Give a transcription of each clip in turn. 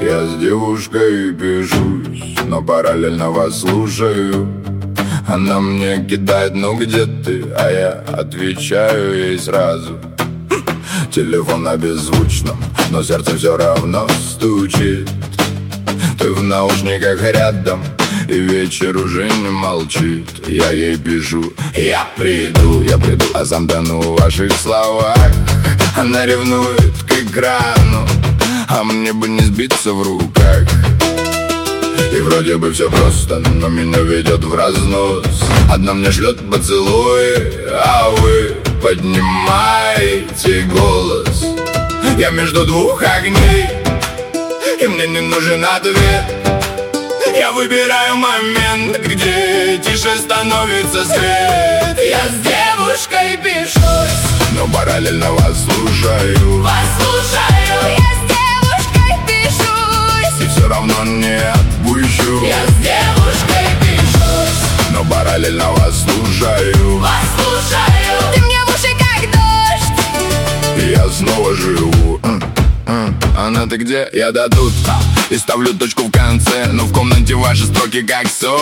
Я с девушкой пишусь, но параллельно вас слушаю. Она мне кидает: ну где ты? А я отвечаю ей сразу. Телефон на беззвучном, но сердце все равно стучит. Ты в наушниках рядом, и вечер уже не молчит. Я ей пишу: я приду, а сам тону в ваших словах. Она ревнует к экрану, а мне бы не сбиться в руках. И вроде бы все просто, но меня ведет в разнос. Одна мне шлет поцелуи, а вы поднимаете голос. Я между двух огней, и мне не нужен ответ. Я выбираю момент, где тише становится свет. Я с девушкой пишусь, но параллельно вас слушаю. Я с девушкой пишусь, и все равно не отпущу. Я с девушкой пишусь, но параллельно вас слушаю. Ты мне в уши как дождь. И я снова живу. Она: ты где? Я да тут, и ставлю точку в конце. Но в комнате ваши строки как соль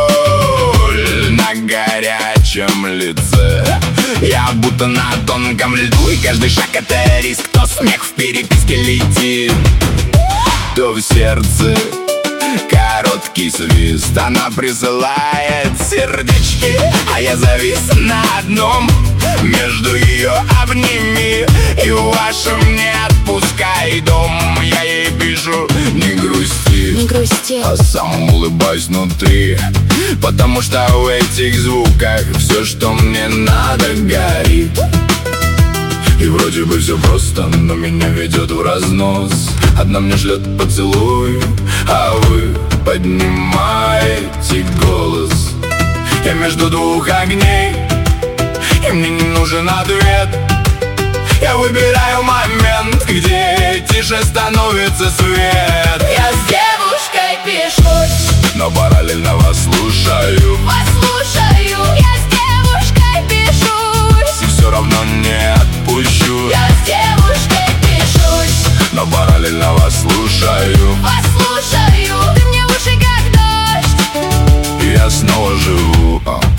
на горячем лице. Я будто на тонком льду, и каждый шаг это риск. То смех в переписке летит, то в сердце короткий свист. Она присылает сердечки, а я завис на одном. Между ее обними, и в вашем не отпускай дом. Я ей пишу: не грусти, а сам улыбаюсь внутри, потому что в этих звуках все, что мне надо, горит. И вроде бы все просто, но меня ведет в разнос. Одна мне шлет поцелуй, а вы поднимаете голос. Я между двух огней, и мне не нужен ответ. Я выбираю момент, где тише становится свет. Я с девушкой пишусь, но параллельно вас слушаю. Я с девушкой пишусь, и все равно не отпущу. Я с девушкой пишусь, но параллельно вас слушаю. Ты мне в уши как дождь. И я снова живу.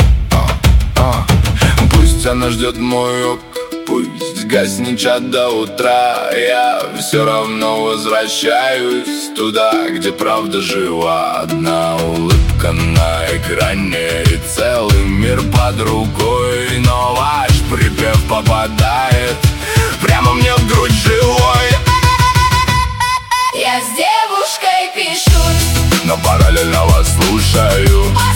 Пусть она ждет мой ок, пусть гаснет чат до утра. Я все равно возвращаюсь туда, где правда жива. Одна улыбка на экране, и целый мир под рукой. Но ваш припев попадает прямо мне в грудь живой. Я с девушкой пишусь, но параллельно вас слушаю.